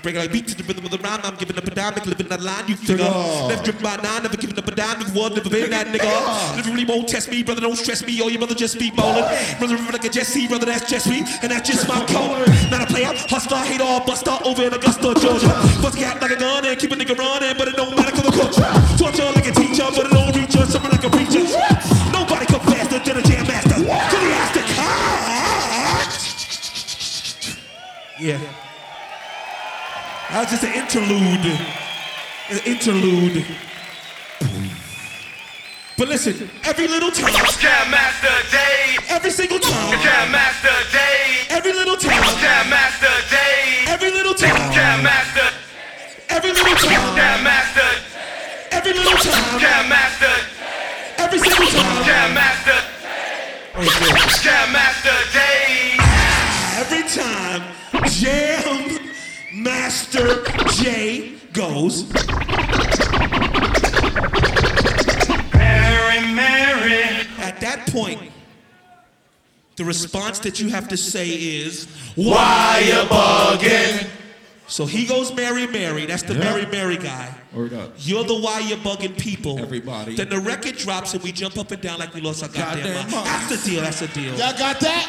Break like beat to the rhythm of the rhyme. I'm giving up a dime, nigga, living that line, you figure. Never dripped by nine, never giving up a dime, nigga, never been that nigga. Never really won't test me, brother, don't stress me. Oh, your brother just be bowling. Brother, like a Jesse, brother, that's just me, and that's just my code. Not a player, hustler, hater, or buster over in Augusta, Georgia. Bust a cat like a gun and keep a nigga running, but it don't matter cause the culture. Torture like a teacher, but it don't reach us, something like a preacher. Nobody come faster than a jam master. To the Aztec. Yeah. That was just an interlude. An interlude. But listen, every little time. Jam Master Dave. Every single time. Jam Master Dave. Every little time. Jam Master Dave. Every little time. Jam Master. Every little time. Jam Master. Every little time. Jam Master. Every single time. Jam Master. Oh, Jam Master Dave. every time Jam Master J goes. Mary. At that point, the response that you have to say is, why you bugging? So he goes Mary, Mary. That's the Mary, Mary guy. Word up. You're the why you bugging people. Everybody. Then the record drops and we jump up and down like we lost our goddamn mind. That's the deal. That's the deal. Y'all got that?